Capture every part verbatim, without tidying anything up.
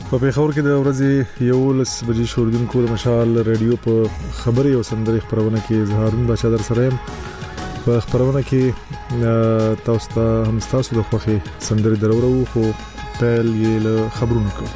په پیښور کې د ورځې یولس بجې شوردونکو د مشال رادیو په خبري او سندري خبرونه کې زهارون بچا در سره په خبرونه کې تاسو ته هم تاسو د خوخي سندري درورو خو پیل یې له خبرونو کو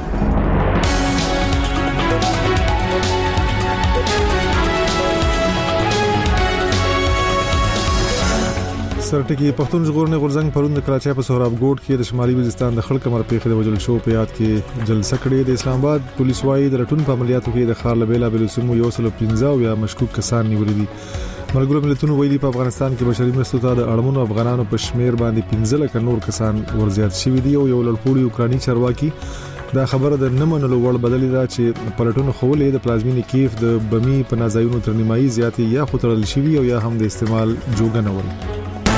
سرټکی پښتون ژغورنې غورځنګ پروند کراچۍ په سهراب ګوټ کې د شمالي وزیرستان د خلک کمر پیښې د وجل شو په یاد کې جلسه کړې د اسلام آباد پولیس وايي د لټون په عملیاتو کې د خار لبیلا بل سمو یو سل پنځه یا مشکوک کسان نیولې دي. ملګرو ملتونو ویلي په افغانستان کې بشري مرستو ته د اړمنو افغانانو په شمیر باندې پنځه لک نور کسان ورزيات شوي دي او یو لړپوړي اوکراني چارواکي دا خبره د نمنلو وړ بدلې ده چې پلټونو خولې د پلازمینی کیف د بمی په نازایونو تر نیمایي زیاتې یا خطرل شوي او یا هم د استعمال جوګه نول.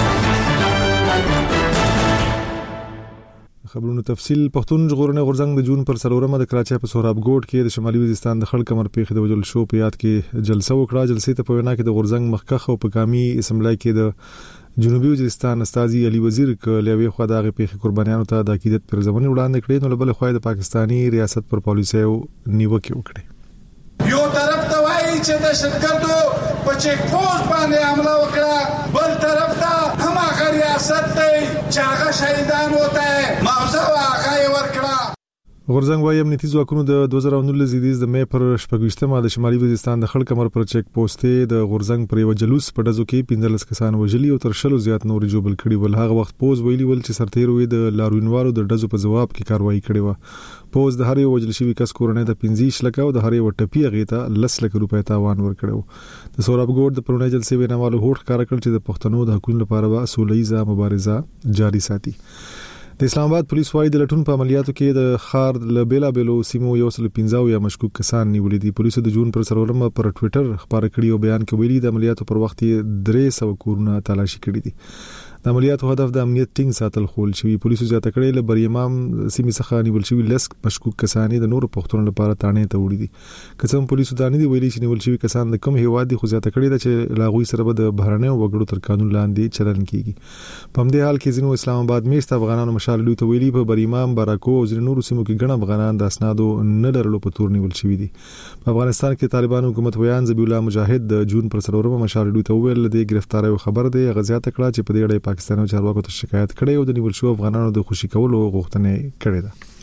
خبرونو تفصيل پښتون ژغورنې غورځنګ د جون پر سلورمه د کراچۍ په سهراب ګوټ کې د شمالي وزیرستان د خلک کمر پیښې د وجل شو په یاد کې جلسه وکړه. جلسې ته په وینا کې د غورځنګ مخکخ او په کامي اسمبلی کې د جنوبي وزیرستان استاذي علي وزیر کلیوي خو د هغه پیښې قربانیانو ته د عقیدت پر ځمنې وړاندې کړې نو بل خو د پاکستانی ریاست پر پالیسي نیوکه وکړه. یو طرف ته وایي چې د شرکتو په چیک پوسټ باندې حمله وکړه، بل طرف ته هم هغه ریاست ته چې هغه شهیدان وته موضوع هغه ورکړه. غورځنګ وايي امنیتي ځواکونو د دوه زره نولس زیدیز د مې پر شپږشتمه د شمالي وزیرستان د خلک کمر پر چیک پوسټ د غورځنګ پر یو جلوس په دزو کې پنځلس کسان وژلي او تر شلو زیات نور جوړ کړي ول. هغه وخت پوز ویلي ول چې سرتیر وي د لاروینوالو د دزو په جواب کې کاروایی کړې و. پوز د هر یو وجل شوی کس کورنۍ د پنځه لک او د هر یو ټپی غیته لس لک روپۍ تاوان ورکړو. د سوراب ګوټ د پرونی جلسې ویناوالو هوټ کار کړ چې د پښتنو د حقوقو لپاره به اصوليزه مبارزه جاری ساتي. د اسلام آباد پولیس وايي د لټون په عملیاتو کې د خار لبیلا بلو سیمو یو سل پنځه یا مشکوک کسان نیولې دي. پولیسو د جون پر سرورمه پر ټوئیټر خبر کړی او بیان کې ویلي د عملیاتو پر وخت درې سو کورونه تلاشي کړي دي. د عملیاتو هدف د امنیت ټینګ ساتل خول شوی. پولیسو زیاته کړي ل بریمام سیمې څخه نیول شوی لس مشکوک کسان د نور پښتون لپاره تانه ته وړي دي. کڅم پولیسو دانی دی ویلي چې نیول شوی کسان د کوم هیواد دي خو زیاته کړي چې لاغوي سره به د بهرنیو وګړو تر قانون لاندې چلن کیږي. په همدې حال کې ځینو اسلام آباد میشت افغانانو مشال لوي ته ویلي په بریمام باراکو او ځینو نورو سیمو کې ګڼ افغانان د اسنادو نه لرلو په تور نیول شوی دي. په افغانستان کې طالبان حکومت ویان ذبیح الله مجاهد د جون پر سرورمه مشال لوي ته ویل د گرفتاری خبر دی غزيات کړه چې په دې اړه پاکستاني چارواکو شکایت کړي او د نیول شو افغانانو د خوشي کولو غوښتنه کړې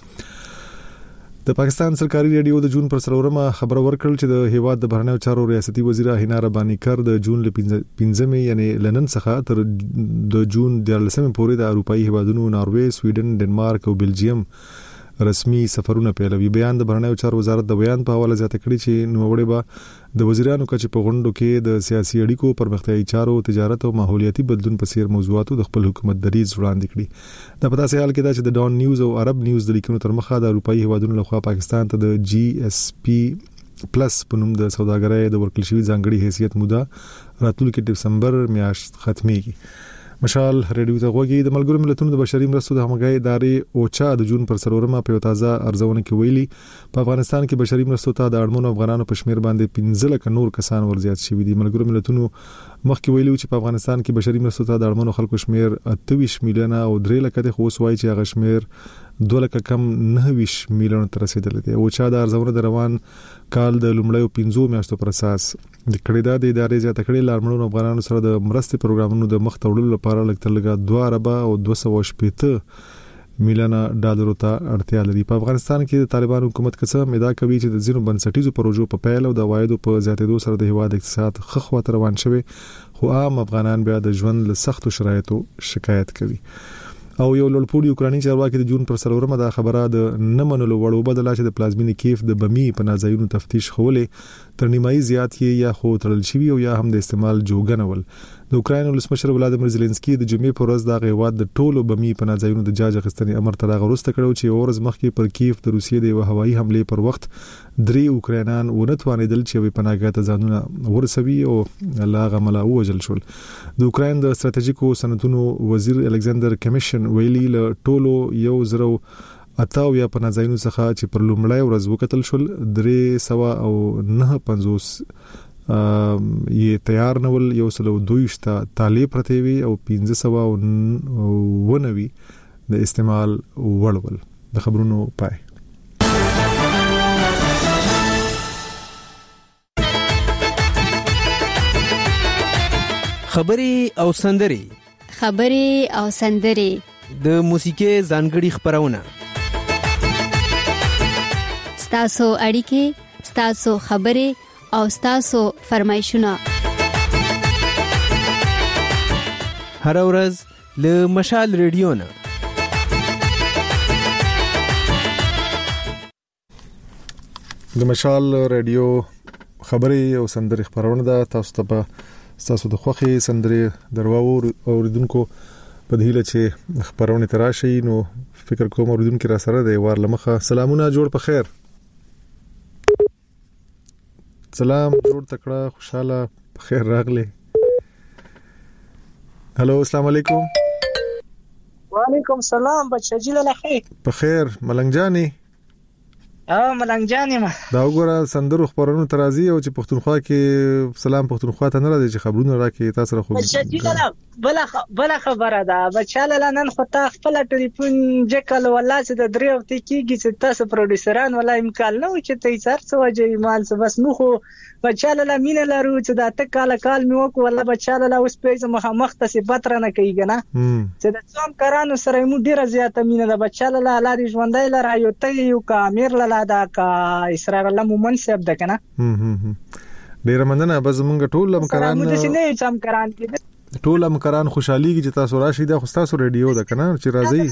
ده. د پاکستان سرکاري ریډیو د جون پر سرورمه خبر ورکړل چې د هیواد د بهرنیو چارو ریاستي وزیر هینا ربانی کر د جون ل پنځمه یعنی لندن څخه تر د جون د لسمه پورې د اروپאי هیوادونو ناروې، سویډن، ډنمارک او بلجیم رسمي سفرونه پیلوي. بیان د بهرنیو چارو وزارت د بیان په حواله ځکه کړی چې نووړې به د وزیرانو کچ په غونډو کې د سیاسي اړیکو پرمختیايي چارو، تجارت او ماحولیاتي بدلون په څیر موضوعاتو د خپل حکومت دریځ وړاندې کړي. د پتا سه حال کې دا چې د ډان نیوز او عرب نیوز د لیکونو تر مخه د اروپאי هیوادونو لخوا پاکستان ته د جی اس پی پلس په نوم د سوداګرۍ د ورکړل شوی ځانګړي حیثیت موده راتلونکي دسمبر میاشت ختميږي. مشال ریډیو ته غوږی د ملګرو ملتونو د بشري مرستو د همغږي ادارې اوچا د جون پر سرورمه په تازه ارزونه کې ویلي په افغانستان کې بشري مرستو ته د اړمنو افغانانو په شمیر باندې پنځه لک نور کسان ورزيات شوي دي. ملګرو ملتونو مخکې ویلي چې په افغانستان کې بشري مرستو ته د اړمنو خلکو شمیر اته میلیونه او درې لک د خو سوای چې هغه شمیر دوه لک کم نه میلیونه تر رسیدلی دی. اوچا د ارزونه د روان کال د لومړیو پنځو میاشتو پر اساس د کړي د ادارې زیاته کړي لارمنو افغانانو سره د مرستې پروګرامونو د مخ تړلو لپاره لکه لګا دوه اربه او دوه سوه شپږ میلیونه ډالر ته اړتیا لري. په افغانستان کې د طالبان حکومت قسم ادعا کوي چې د زینو بنسټیزو پروژو په پیل او د وایدو په زیاتېدو سره د هیواد اقتصاد خخوه روان شوی خو عام افغانان بیا د ژوند له سختو شرایطو شکایت کوي. او یو لړپوړي اوکراني چارواکي د جون پر سرورمه دا خبره د نمنلو وړو بدله چې د پلازمینی کیف د بمی په نازایونو تفتیش خولې تر نیمایي زیات یا خو تړل شوی او یا هم د استعمال جوګنول. د اوکراین ولسمشر ولادیمیر زيلنسکي د جمعې پر ورځ د هیواد د ټولو بمی په نازایونو د جاج غستنې امر تر هغه وروسته کړو چې ورځ مخکې پر کیف د روسیې د هوایي حمله پر وخت درې اوکراینان ونتوانیدل چې په پناهګاه ته ځانونه ورسوي او لاغه ملا وجل شول. د اوکراین د ستراتیژیکو صنعتونو وزیر الکساندر کمیشن ویلي له ټولو یو زرو اتاو یا په نازایونو څخه چې پر لومړی ورځ وکتل شول درې سوه او نه پنځوس یې تیار نول یو سلو دویشتا طالب پرتوي او پنځه سوه او ونوي د استعمال وړول. د خبرونو پای خبري او سندري خبري او سندري د موسیقي ځانګړي خبرونه ستاسو اړیکې ستاسو خبري او ستاسو فرمایشونه هر ورځ له مشال ریډیو نه د مشال ریډیو خبري او سندري خبرونه ده. تاسو ته تاسو د خوخي سندري درواو اوریدونکو په دهیله چې خبرونه تراشي نو فکر کوم اوریدونکو را سره دی وار لمخه سلامونه جوړ په خیر سلام جوړ تکړه خوشاله په خیر راغله. هلو السلام علیکم. وعلیکم السلام بچا جیل خیر په خیر ملنګ جاني اه ملنګ جاني ما دا وګوره سندرو خبرونو ترازی او چې پښتونخوا کې سلام پښتونخوا ته نه راځي چې خبرونه راکې تاسو را خو بچا جیل بل بل خبره ده بچا لاله نن خو تا خپل ټلیفون جکل والله چې د دریو ته کیږي چې تاسو پروډوسران ولا امکان نه و چې ته یې سر څه وجه مال څه بس نو خو بچا لاله مين لرو چې دا ته کال کال مې وکړ والله بچا لاله اوس پیسې مخ مخ ته صفات را نه کوي کنه چې د څوم کارانو سره مو ډیره زیاته مين ده بچا لاله الله دې ژوندۍ لره یو ته یو کا امیر لاله دا کا اسرار الله مومن صاحب ده کنه ډیره مننه بس مونږ ټول مکران موږ چې نه څم کران کې ټول مکران خوشحالي کې چې تاسو راشي دا خو تاسو ریډیو ده کنه چې راځي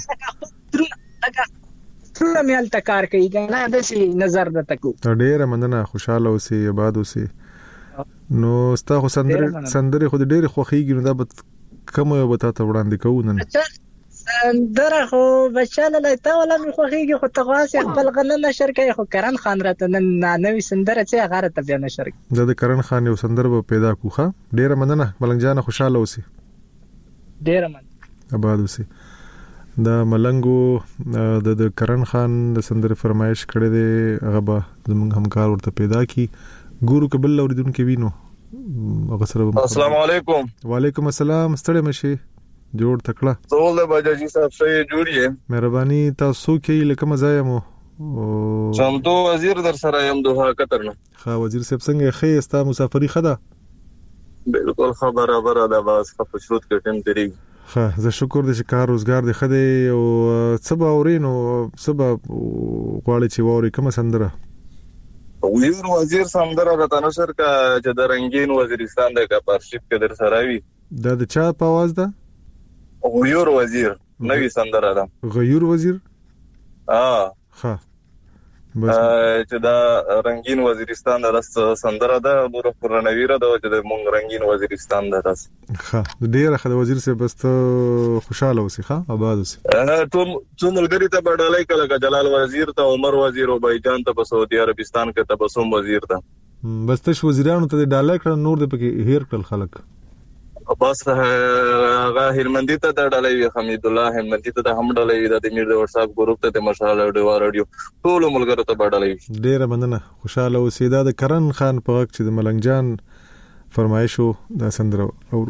ټول میل تکار کوي کنه د سي نظر د تکو ډیره مننه خوشاله اوسې آباد اوسې نو تاسو سندري سندري خو ډیره خوخيږي نو دا به کوم یو بتا ته وړاندې کوو نن سندره خو بچاله لته ولا مې خوخيږي خو تغواس خپل غنن نشر کوي خو کرن خان راته نن نوې سندره چې غاره ته بیان نشر دا د کرن خان یو سندره به پیدا کوخه ډیره مننه ملنګ جان خوشاله اوسې ډیره مننه آباد اوسې دا ملنګو د د کرن خان د سندره فرمایش کړي دی هغه به زموږ همکار ورته پیدا کی ګورو قبل اوریدونکو وینو هغه سره السلام علیکم. وعلیکم السلام ستړي مشي جوړ تکړه زول د باجاجي صاحب سره جوړیه مهرباني تاسو کې لکه مزایا مو چمتو وزیر در سره يم دوه کترنه ښه وزیر صاحب څنګه خې استا مسافری خدا بالکل خبره برا ده باز خپ شروط کټم تیری ښه زه شکر دې چې کار روزګار دې خدای او سبا اورینو سبا غواړي چې ووري کوم سندره وزیر وزیر سندره راته نشر کا چې د رنگین وزیرستان د کاپارشپ کې در سره وي دا د چا په आवाज ده غیور وزیر نوې سندره ده غیور وزیر اه ښه بس چې دا رنگین وزیرستان د سندره ده نور پرنویره ده چې د مونږ رنگین وزیرستان ده تاسو ښه ډیره ښه وزیر صاحب بس خوشاله اوسې ښه آباد اوسې ټول څو ملګری ته بدلای کله جلال وزیر ته عمر وزیر او بایجان ته په سعودي عربستان کې تبسم وزیر ده بس تاسو وزیرانو ته ډالای کړ نور د پکې هیر کړل خلک بس هغه هلمندي ته ډالای حمید الله هلمندي ته هم ډالای د میر د واتس اپ ګروپ ته مشال اډیو رادیو ټول ملګرو ته ډالای ډیره مننه خوشاله اوسې دا د کرن خان په وخت چې د ملنګ جان فرمایشو د سندره او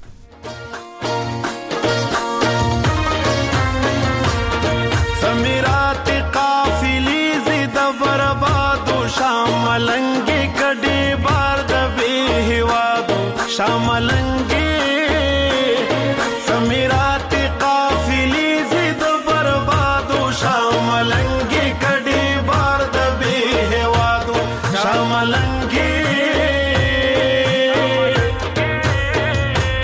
سمیرات قافلی زید برباد شاملنګ کډي بار د به هوادو شاملنګ سمیرات قافلی زید برباد شاملنګ کډي بار د به هوادو شاملنګ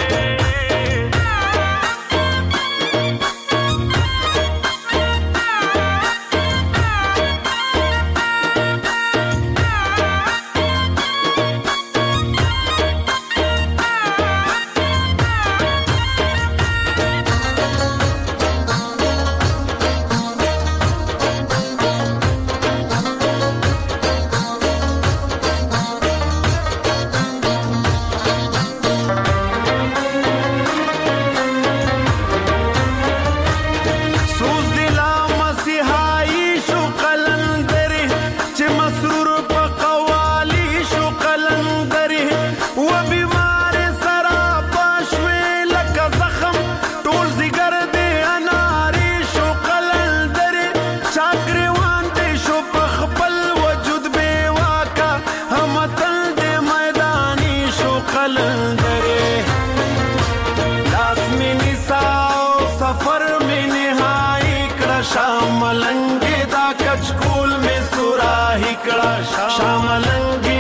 شاملنگی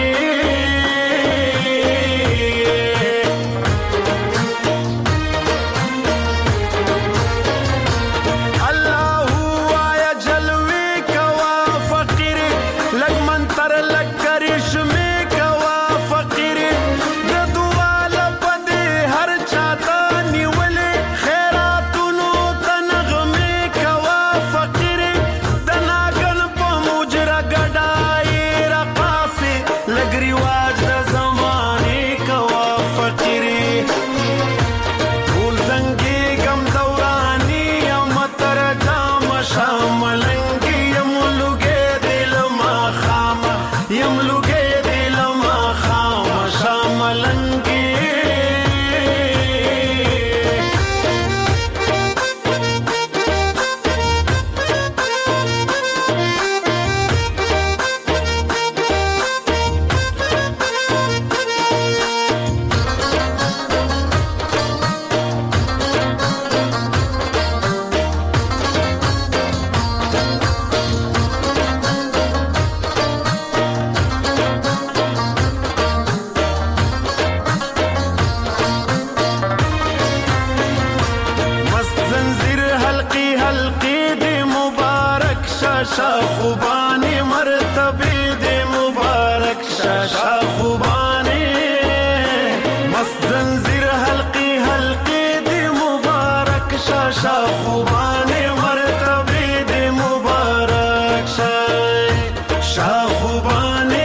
خوبانی مرتبی دی مبارک شاشا خوبانی مست زنجیر حلقی حلقی دی مبارک شاشا خوبانی مرتبی دی مبارک شاشا خوبانی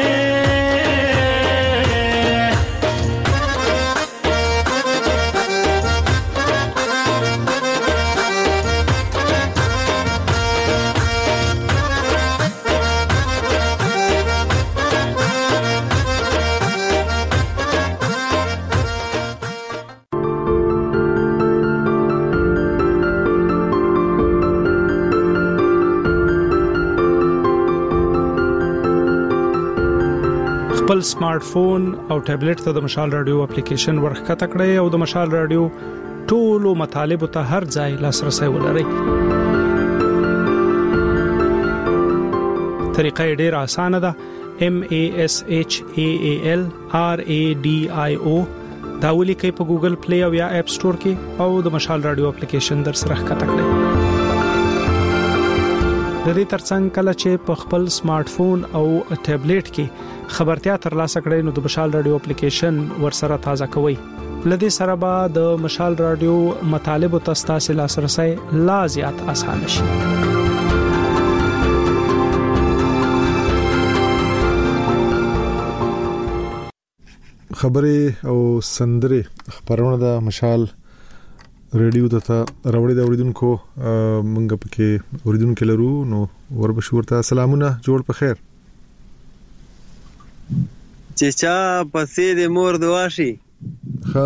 خپل سمارټ فون او ټابلیټ ته د مشال رادیو اپلیکیشن ورخکته کړئ او د مشال رادیو ټولو مطالب ته هر ځای لاسرسي ولرئ. طریقه ډیره اسانه ده. M A S H A A L R A D I O دا ولیکئ په ګوګل پلی او یا اپ سٹور کې او د مشال رادیو اپلیکیشن در سره ښکته کړئ. د دې ترڅنګ کله چې په خپل سمارټ فون او ټابلیټ کې خبرتیا ترلاسه کړئ نو د مشال رادیو اپلیکیشن ورسره تازه کوئ. لدې سره به د مشال رادیو مطالب او تاسو لاسرسي لا زیات اسانه شي. خبرې او سندرې خبرونه د مشال ریډیو ته راوړې د اوریدونکو مونږ پکې اوریدونکو لرو نو وربشورته سلامونه جوړ په خیر. چې چا پسې د مور دعا شي ها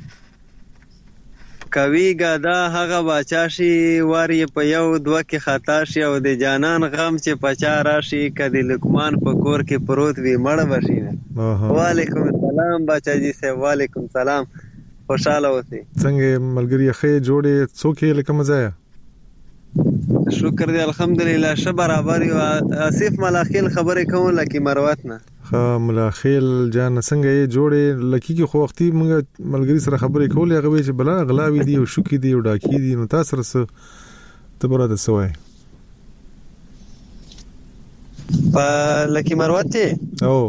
کوي ګادا هغه باچا شي واری په یو دوه کې خطا شي او د جانان غم چې پچا راشي کدي لقمان په کور کې پروت وي مړ بشي. وعلیکم السلام باچا جی سے وعلیکم السلام خوشاله اوسئ. څنګه ملګری خې جوړې څوک لکه مزایا شکر دی الحمدلله ش برابر یو اسف ملاخیل خبرې کوم لکه مروت نه ها ملاخیل جان څنګه یې جوړې لکه کې خو وختي موږ ملګری سره خبرې کولې هغه چې بلا غلاوي دی او شوکی دی او ډاکی دی نو تاسو سره تبره د سوای په لکه مروت او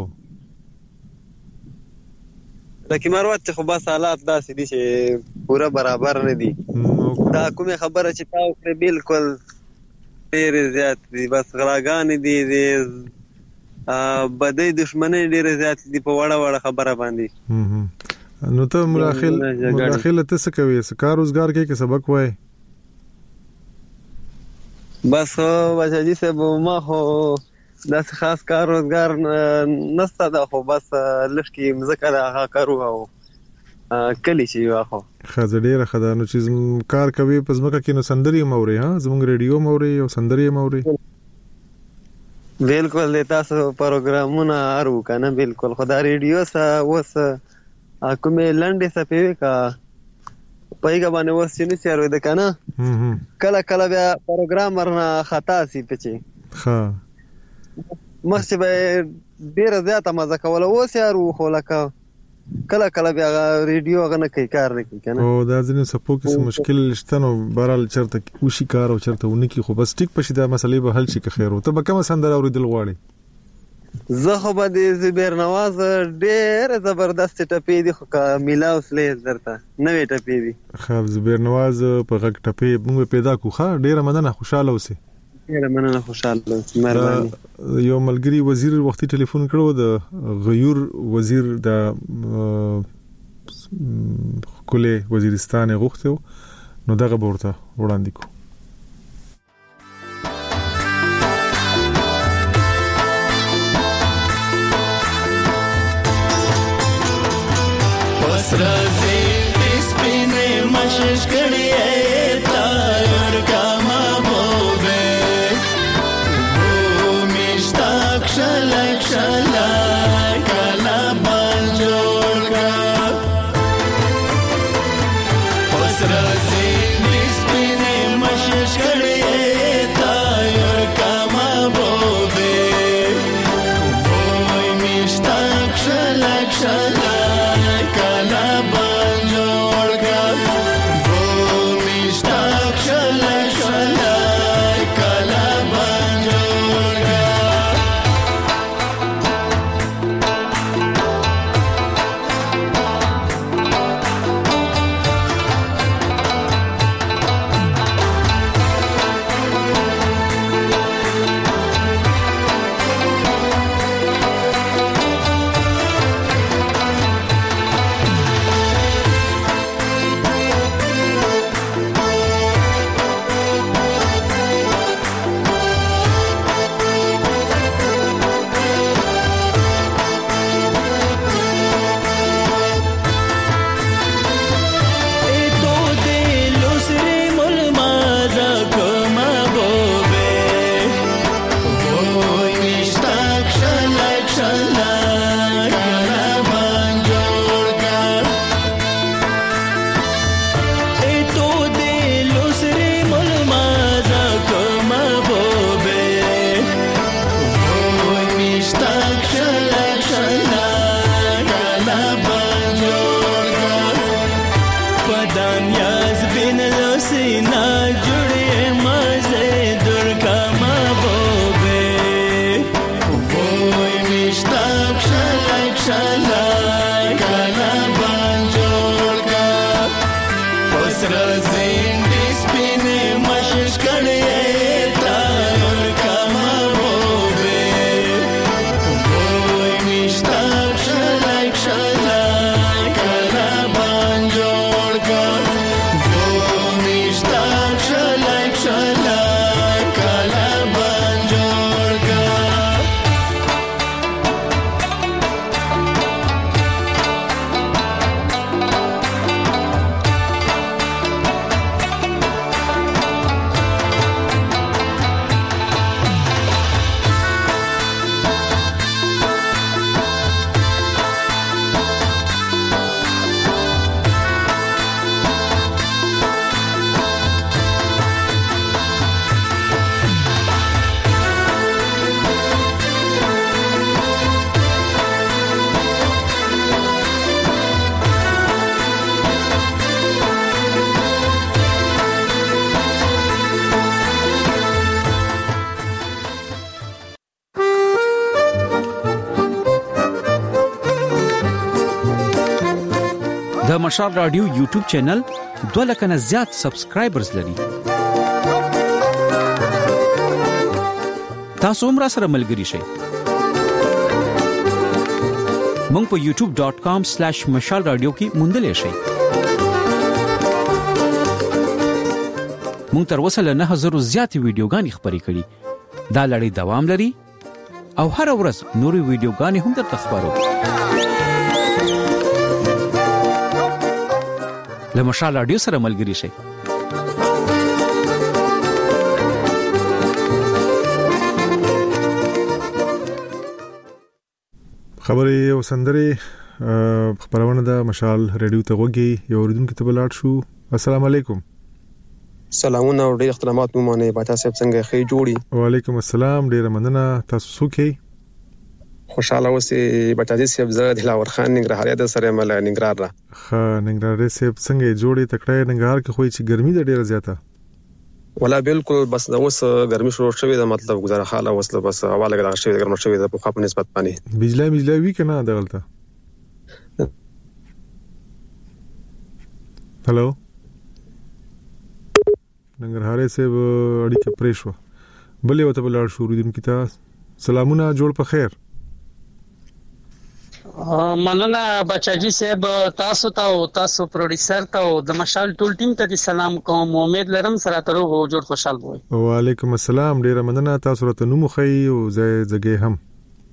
لکه مروت خو بس حالات داسې دي چې پورا برابر نه دي. دا کومه خبره چې تاسو کړې بالکل ډېر زیات دي بس غلاګان دي دي بدې دښمنۍ ډېر زیات دي په وړه وړه خبره باندې. نو ته ملاخل ملاخل ته څه کوي کار روزګار کې کې سبق وای بس وجه دي سه ما هو داس خاص کار روزګار نسته دا خو بس لشکې مزکه دا کارو او کلی چې واخو خزه ډیره خدانو چې کار کوي پس مکه کې نو سندري موري ها زموږ ریډیو موري او سندري موري بالکل د تاسو پروګرامونه ارو کنه بالکل خدای ریډیو سا وس کومه لنډه سپېوي کا پایګه باندې وس چې نشي د کنه کله کله بیا پروګرامر نه خطا سي پچی ها مخکې به ډیره زیاته مزه کوله، اوس یارو خو لکه کله کله بیا ریډیو هغه نه کوي، کار نه کوي کنه. او دا ځینې سپو کې څه مشکل شته نو بهرحال چرته وشي کار او چرته ونکي، خو بس ټیک پشي دا مسلې به حل شي که خیر وو. ته به کومه سندره اوریدل غواړې؟ زه خو به د زبیر نواز ډېر زبردست ټپې دي، خو که میلاو سلی درته نوې ټپې دي. ښه زبیر نواز په غږ ټپې موږ پیدا کړو. ښه ډېره مننه، خوشاله اوسې. ډېره مننه، خوشاله اوسې، مهرباني. یو ملګري وزیر وختي ټلیفون کړو، د غیور وزیر د کله وزیرستان غوښتو، نو دغه ورته وړاندې کو. Razı ismini maşış kariye tayar kama bobe bu mishtak shalak shalak kala banjolka razı ismini maşış kariye tayar kama bobe bu mishtak shalak shalak د مشال رادیو یوټیوب چینل دوه لک نه زیات سبسکرایبرز لري. تاسو هم را سره ملګري شئ. مونږ په یوټیوب ډاٹ کام سلیش مشال رادیو کې موندلې شئ. مونږ تر اوسه له نه هزار زیات ویډیوګانې خبرې کړې. دا لړۍ دوام لري او هر ورځ نوري ویډیوګانې هم درته خبرو. له مشال رادیو سره ملګري شئ. خبرې او سندرې خبرونه د مشال رادیو ته وګي یو اوریدونکو ته بلاړ شو. السلام علیکم. سلامونه او ډیر احترامات مو مونږه باچا صاحب څنګه خې جوړي. وعلیکم السلام، ډیر مننه. تاسو څوک یې؟ خوشاله اوسې بچاجي صاحب زه دلاور خان ننګرهاري د سره مل ننګرهار را ها ننګرهاري صاحب څنګه جوړې تکړه ننګرهار کې خو چې ګرمي د ډیره زیاته ولا بالکل بس اوس ګرمي شروع شوې ده مطلب گزاره حاله وسله بس حواله غلا شوې ګرمه شوې ده په خپل نسبت باندې بجلی بجلی وی کنه دغلطه هلو ننګرهاري صاحب اړیکه پریشو بلې وته بلار شروع دي کی تاسو سلامونه جوړ په خیر مننه بچاجي صاحب تاسو ته او تاسو پروډوسر ته او د مشال ټول ټیم ته سلام کوم امید لرم سره تر وو جوړ خوشحال وي وعلیکم السلام ډیره مننه تاسو راته نوم خي او زه زګي هم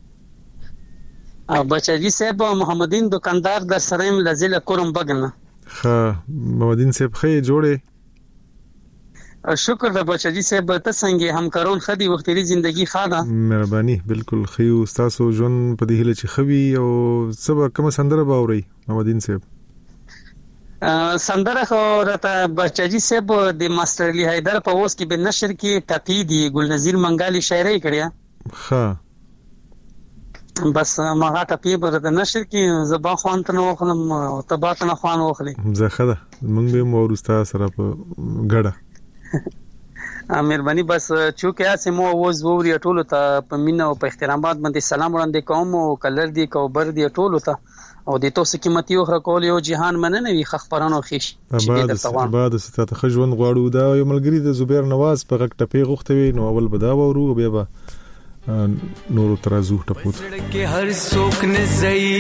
بچاجي صاحب محمدین دکاندار در سره لزل کورم بغنه ها محمدین صاحب خي جوړه شکر د بچاجي صاحب ته څنګه همکارون خدي وختي ژوندۍ خاله مهرباني بالکل خيو تاسو جون په دې هله چې خوي او سبا کوم سندره باوري محمدین صاحب سندره خو راته بچاجي صاحب د ماستر علي حیدر په اوس کې په نشر کې ټپی دی ګل نذیر منګالي شاعري کړیا ها بس ما ټپی په د نشر کې زبا خوان ته نو خلم تبات نه خوان وخلي زخه ده مونږ به مورستا سره په ګډه مهرباني بس چونکه اسه مو وز ووري ټولو ته په مینا او په احترامات باندې سلام وړاندې کوم او کلر دی کوبر دی ټولو ته او د تاسو قیمتي او خرکول یو جهان مننه وي خخپرانو خېش بعد بعد ستاسو خجون غواړو دا یو ملګری د زبیر نواز په غک ټپی غوښتوي نو اول بدا وورو بیا به نور ترازو ټپوت کې هر څوک نه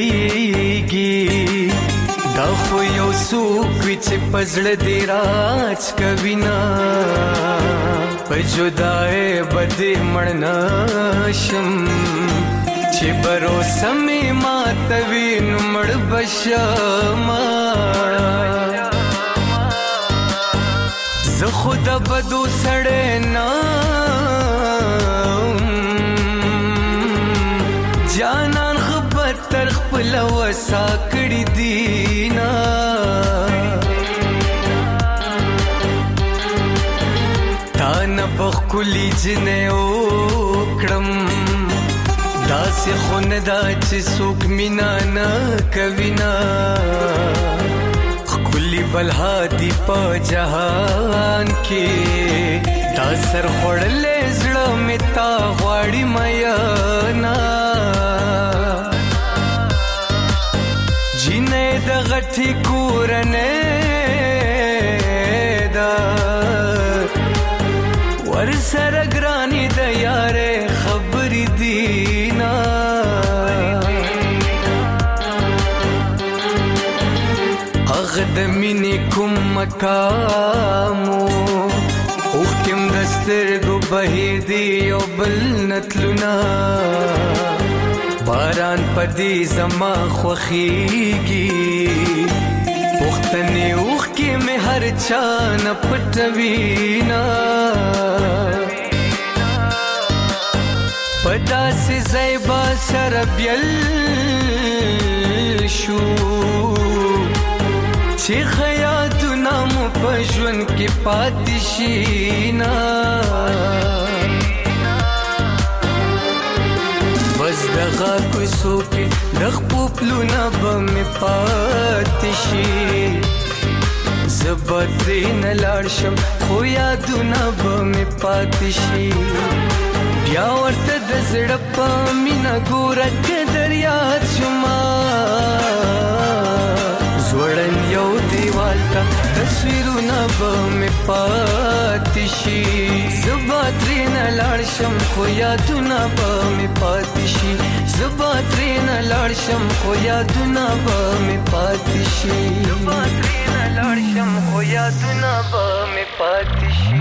زېږي دا خو یو څوک چې پزړه دی راج کوي نا په جدای بده مړ شم چې برو سمې ماتوي نو مړ بشما زه خو د بدو سړی نه جانان خبر تر خپل وسا کړی دینا تا نه بخلی جنې وکړم داسې خون دا چې څوک مینا نه کوي نا خلی بلها دی په جهان کې دا سر خړلې زړه می تا غواړي میا نا د غټي کورنه دا ور سره ګرانی د یاره خبرې دینا اغه د مینې کوم مقامو او کوم دسترګو بهیر دی او بل نتلونا باران پدی زما خوخیږي پختنې اوخ کې مې هر چا نه پټوینا پدا سي زيبا سره بیل شو چې خیاتونه مو په ژوند کې پاتې شينا بس دغه کوڅو کې د خپلونه به مې پاتې شي زبدرې نه لاړ شم خو یادونه به مې پاتې شي بیا ورته د زړه په مینه ګوره که دریاد شما زوړن یو دیوال ته تصویرونه به مې پاتې شي زبا ترېنه لاړ شم خو یادونه به مې پاتې شي زبا ترېنه لاړ شم خو یادونه به مې پاتې شي زبا ترېنه لاړ شم خو یادونه به مې پاتې شي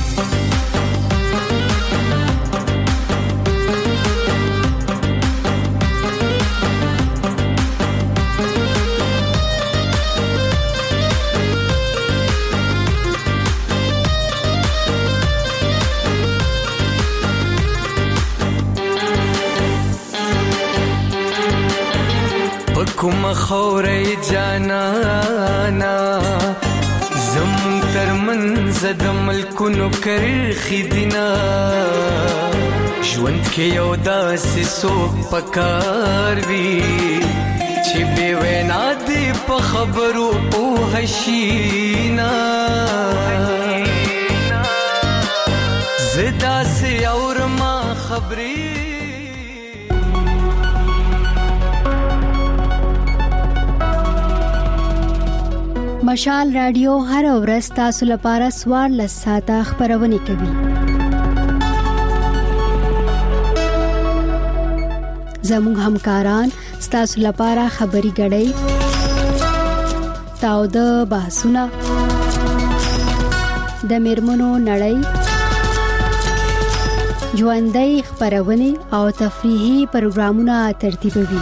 کوم خورې جانانا زمون تر منځ د ملکونو کرخي دینا ژوند کې یو داسې څوک پکار وي چې بې وینا دې په خبرو پوه شي نه زه داسې اورما خبرې مشال رادیو هر ورځ تاسو لپاره سوار لساته خبرونه کوي. زموږ همکاران ستاسو لپاره خبري غړي تاو د بحثونه د میرمنو نړۍ ژوندۍ خبرونه او تفریحي پروګرامونه ترتیبوي.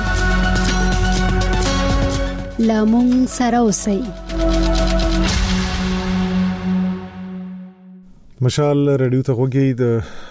لامون سره اوسئ. مشال رادیو ته وګورئ د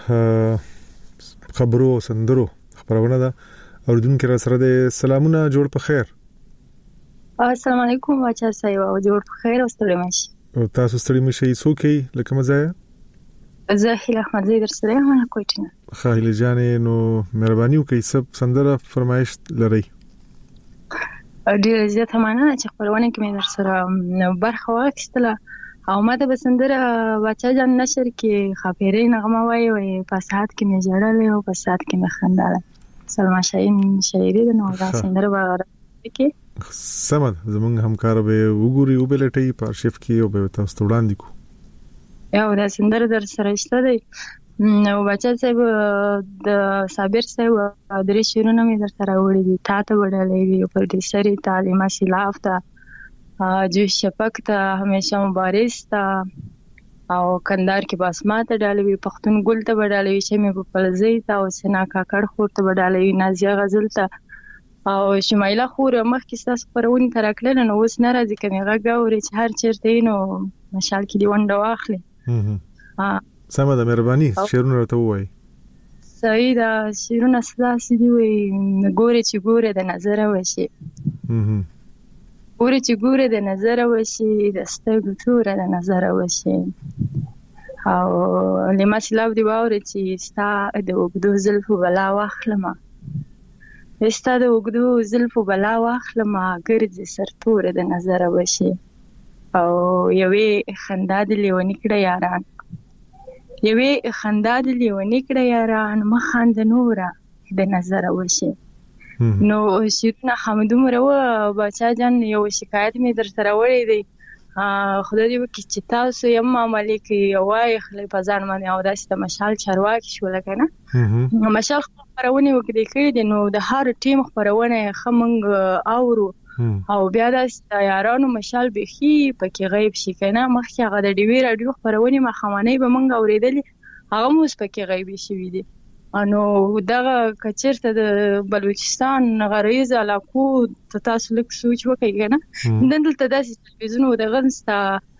خبرو سندرو خبرونه ده اوردونکو را سره د سلامونه جوړ په خیر. السلام علیکم واچا صاحب او جوړ په خیر او ستړي مشي. او تاسو ستړي مشي څوکي لکه مزه زه هیله احمد زیدر سره هم کوټینه. خایله جانې نو مهرباني وکړئ سب سندره فرمایش لري. ډیر زیات مننه چې خبرونه کې مې در سره برخه واخیستله او ماته بسندره واچا جان نشر کې خبرې نغمه وایي او په ساعت کې مې جړلې او په ساعت کې مې خنداله. سلمہ شاهین شاعري د نو دا سندره واره کې سمد زمونږ همکار به وګوري او بلټي په ارشیف کې او به تاسو وړاندې کو. یو دا سندره در سره شته دی نو بچا صاحب د صابر صاحب درې شیرونه مې در سره وړي دي. تا ته وړلې وي په دې سری تعلیمه سلاف ته جو شپک ته همیشه مبارز ته او کندهار کې باسمات ډالوي پښتون ګل ته وډالوي چې مې په پلزې ته او سنا کاکړ خور ته وډالوي نازیه غزل ته او شمایله خور مخکې تاسو پرونی تر کړل نو اوس ناراضي کوي غاوري چې هر چیرته نو مشال کې دی ونده واخلي. ها سمه ده مهرباني شیرونه ته وای. صحیح ده شیرونه صدا سدي وي ګوري چې ګوره د نظر وشي. ګوري چې ګوره د نظر وشي د سترګو توره د نظر وشي او لما سلاو دی واوري چې ستا د وګدو زلفو بلا واخلمه ستا د وګدو زلفو بلا واخلمه ګرځي سرتوره د نظر وشي او یوې خندا د لیونی کړه یاران یوې خندا د لیونی کړه یاران مخاند نوره د نظر وشي. نو شیرونه حمدومره و بچا جان یو شکایت می در سره وړي دی خدای دې وکړي چې تاسو یم معاملې کوي وای خلک په ځان باندې او داسې د مشال چارواکي شو لکه نه مشال خبرونه وکړي کړي دي نو د هر ټیم خبرونه خمنګ اورو او بیا د یارانو مشال بخي پکې غیب شي کنه مخکې هغه د ډیوی رادیو خبرونه ما خمانې به مونږ اوریدلې هغه موږ پکې غیب شي وي دي انو دغه کچرته د بلوچستان غریز علاقو تاسو لیک سوچ وکړئ کنه دلته داسې تلویزیون و دغه نستا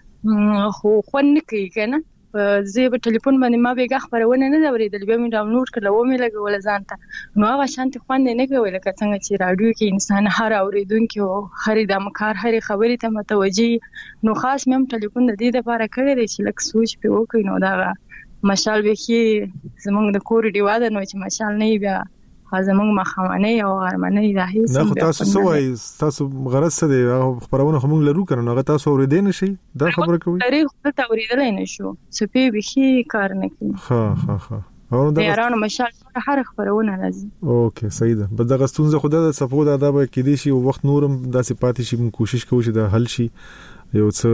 خو خون نه کوي کنه زه په ټلیفون باندې ما به خبرونه نه اوریدل به مې ډاونلوډ کړل و مې لګول ځانته نو هغه شانتي خوان نه کوي لکه څنګه چې رادیو کې انسان هر اوریدونکو هر د مکار هر خبرې ته متوجي نو خاص مې هم ټلیفون د دې لپاره کړی دی چې لک سوچ په وکړي نو دا مشال به کې زمونږ د کور دیوا ده نو چې مشال نه بیا زمونږ مخامنه او غرمنه ده هیڅ نه خو تاسو سوای تاسو غرض څه دی خبرونه هم لرو کنه هغه تاسو اورېدې نشي دا خبره کوي تاریخ ته اورېدل نه شو سپې به کې کار نه کوي. ها ها ها او دا یارانو مشال هر خبرونه راځي. اوکې صحیح ده بس دا غستونزه خدای د سپو دا به کې دي شي وخت نورم داسې پاتې شي کوشش کوو چې دا حل شي یو څه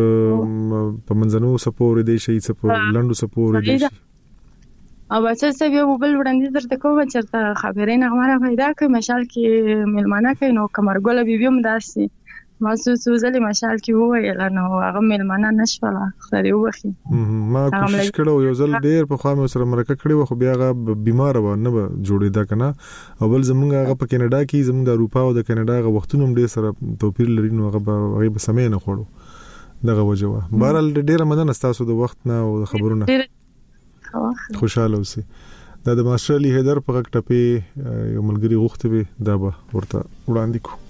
په منځنو سپور دی شي څه په لندو سپور دی شي او بچا څه یو بل وړاندې درته کوم چې خبرې نه غوړه پیدا کوي مشال کې ملمانه کوي نو کمرګل بیبیم داسي ما څه ځلې مشال کې وویل نو هغه ملمانه نشوله خدای وبخي ما کوشش کړو یو ځل ډیر په خامه سره مرکه کړی و خو بیا هغه بیمار و نه جوړیدا کنه او بل زمونږ هغه په کینیډا کې زمونږ د اروپا او د کینیډا غو وختونو ډیر سره توپیر لري نو هغه هغه به سمې نه خوړو دغه وجوه بهرال ډیره مننه تاسو د وخت نه او خبرونه خوشاله اوسئ دا د ماستر علي حیدر په غږ ټپې یو ملګری غوښته به دا به ورته وړاندې کو.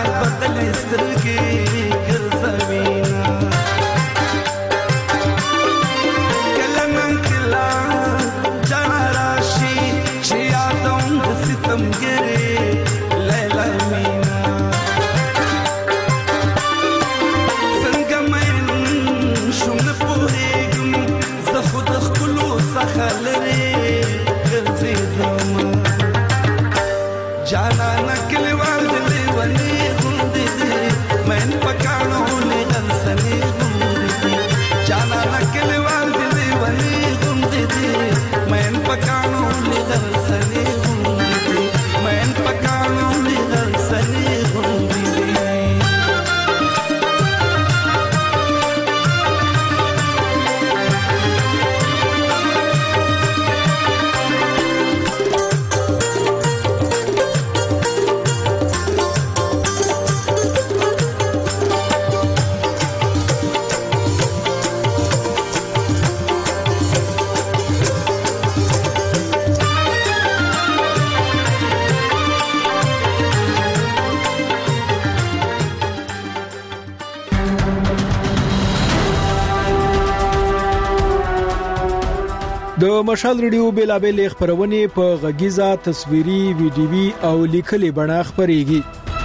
د مشال ریډیو بیلابل خبرونه په غږیزه تصویري ویډیوي او لیکلي بڼه خبريږي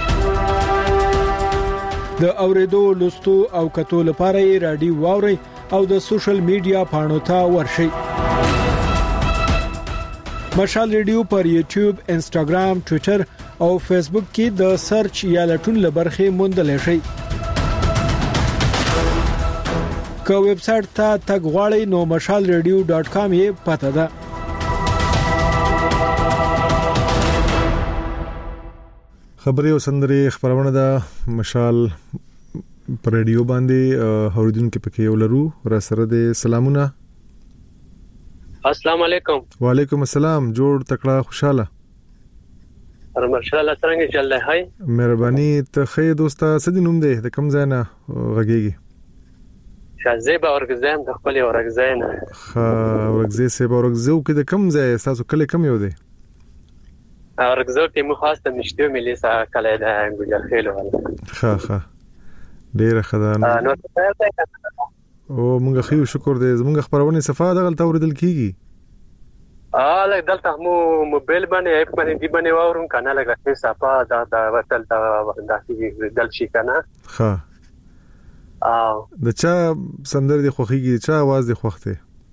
د اوریدو لوستو او کتو لپاره رادیو واوري او د سوشل میډیا پاڼو ته ورشي مشال ریډیو پر یوټیوب انستګرام ټوئیټر او فیسبوک کې د سرچ یا لټون لبرخه موندل شي که ویب سټ ته تګ غواړئ نو مشال ریډیو ډاټ کام یې پته ده خبري او سندري خبرونه ده مشال پر ریډیو باندې اوریدونکو پکې ولرو را سره د سلامونه السلام علیکم وعلیکم السلام جوړ تکړه خوشاله ماشاء الله څنګه چل دی هاي مهرباني ته خې دوستا سدي نوم دی د کم ځای نه غږیږي شازیبا ورګزایم د خپل ورګزاینه ها ورګزې سیبا ورګزو کې د کم ځای تاسو کله کم یو دی ورګزو ته مو خاصه نشته ملي سا کله دا ګل خېلو ها ها ډیر خدای نو او موږ خو شکر دې زموږ خبرونه صفه دغه توریدل کیږي اه لکه دلته مو موبایل باندې اپ باندې دی باندې واورم کنه لکه صفه دا دا ورتل دا داسې دل شي کنه ها او د چا سندر دی خوخيږي چا आवाज دی خوخته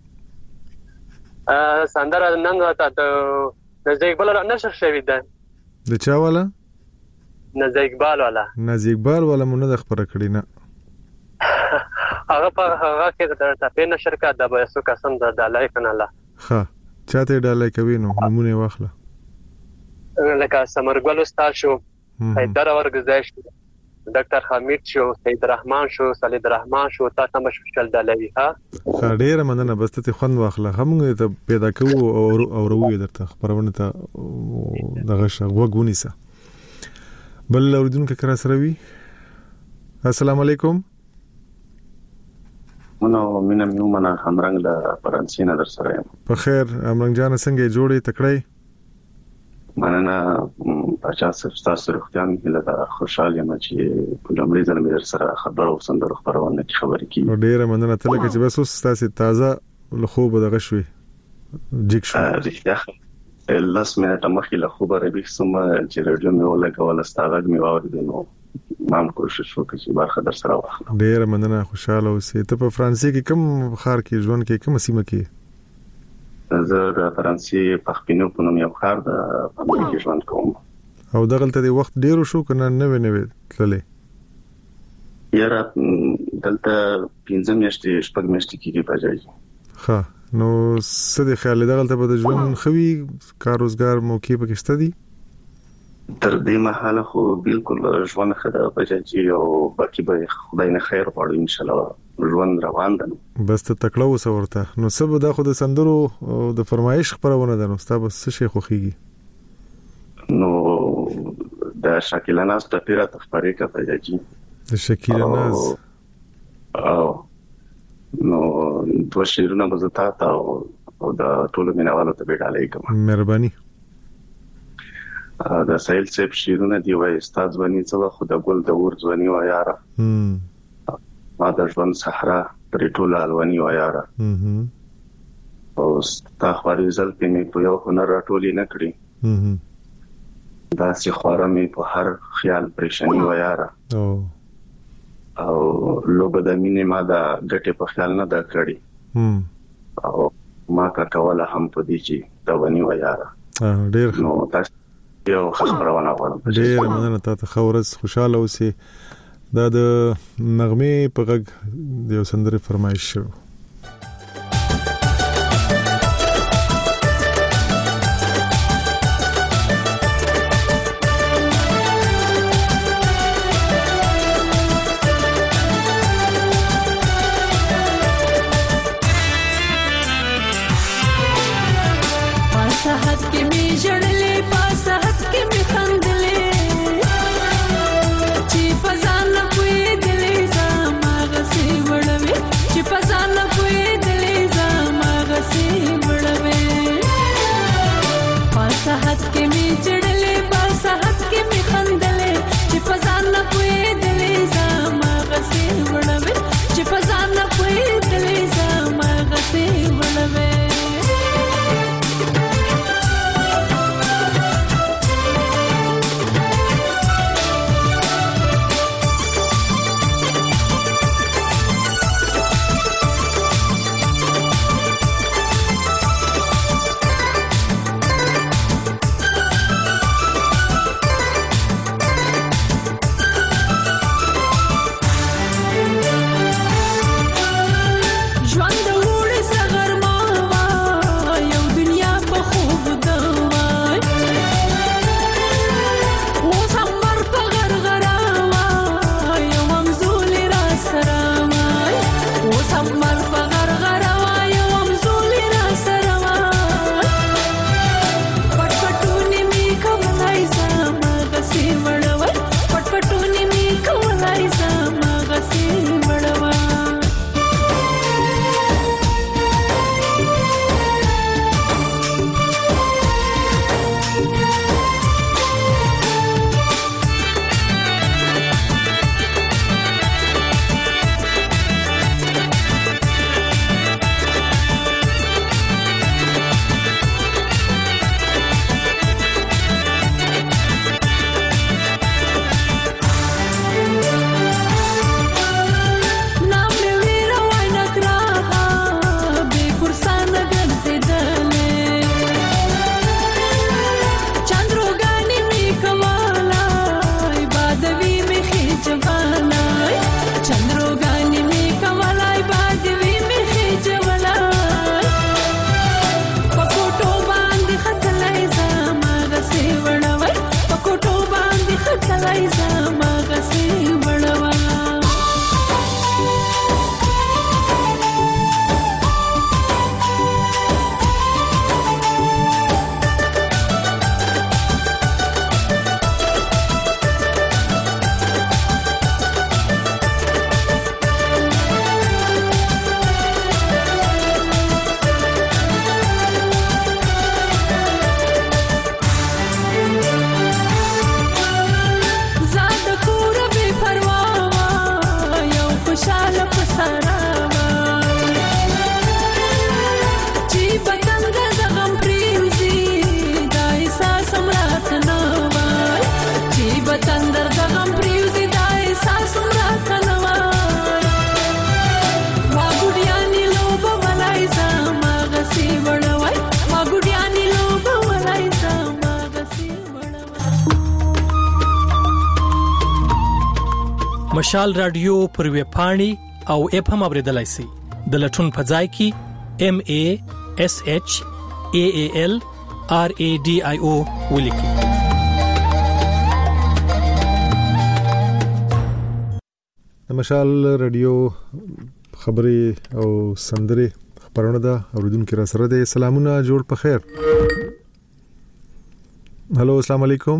ا سندر نن راته د زیګبال نشر شوی ده د چا والا نه زیګبال والا نه زیګبال والا مونږ د خبره کړی نه هغه په هغه کې د په نشر کا د بيسو قسم د دالای کنه لا ها چاته دالای کوي نو نمونه واخله لکه سمرګل استاد شو حیدر ورګزای شو ډاکټر حمید شو سید رحمان شو سید رحمان شو تاسو مشکل دالای ها خډيره مننه بس ته خوند واخله هم ته پیدا کوو او اوروي درته خبرونه ته دغه وګونی سه بل اوردونکو کرا سره وی السلام علیکم منو مینم یو منا همرنګ د فرانسې نه در سره یم په خیر امرنګ جان څنګه جوړې تکړه مننه پچاس تاسو روغتیا مې له خوشاله یم چې په لمړي ځل مې در سره خبرو سندرو خبرونه کې خبرې کی ډیره مننه تل کې چې بس اوس تاسو تازه له خوب دغه شوي جګ شو رښتیا لاس منټه مخکې له خبرې به سم چې رادیو مې ولګول استاد مې واورید نو مام کوشش وکړ چې برخه در سره واخلم ډیر مننه خوشاله اوسې ته په فرانسې کې کوم خار کې ژوند کې کوم سیمه کې زه د فرانسې په خپینو په نوم یو خار د پامیر کې ژوند کوم او دغلته د وخت ډیرو شو کنه نوې نوې تللې یاره دلته پنځه میاشتې شپږ میاشتې کېږي په ځای ها نو څه د خیال دغلته به د ژوند خوي کار روزګار موقع پکې شته دي تر دې مهاله خو بالکل ژوند خدای په ځای او باقي به خدای نه خیر غواړو ان شاء الله ژوند روان ده بس ته تکړه وسه ورته نو سبا د خو د سندرو د فرمایش خبرونه ده نو ستاسو څه شي خوخيږي نو د شاکیلا ناز ته پیرا تخبرې کوي چې د شاکیلا ناز او نو دوه شیرونه مزتا تا او د ټولو مینوالو ته بیډالې کوم مهرباني د سایل سیب شیرونه دی وای استاد ونی څه خو د ګل د ور ځونی و یاره ما د ژوند صحرا پرې ټول الونی و یاره او تا خوري ځل په می په یو هنر راټولې نه کړی دا چې خورا می په هر خیال پریشانی و یاره او لوګه د مینې ما دا ګټه په خیال نه دا کړی او ما کا کوله هم په دې چې دا ونی و یاره ډېر نو تاسو یو خبرونه غواړم ډېر مننه تاسو خورز خوشاله اوسئ دا د نغمه په غږ د یو سندره فرمایش شو مشال رادیو پر ویب پاڼې او اپ هم اوریدلای شئ د لټون په ځای کې ام ای اس ایچ ای ای ال آر ای ډي آی او ولیکئ. د مشال رادیو خبري او سندري خبرونه ده اوریدونکو را سره ده. سلامونه جوړ په خیر. هالو السلام علیکم.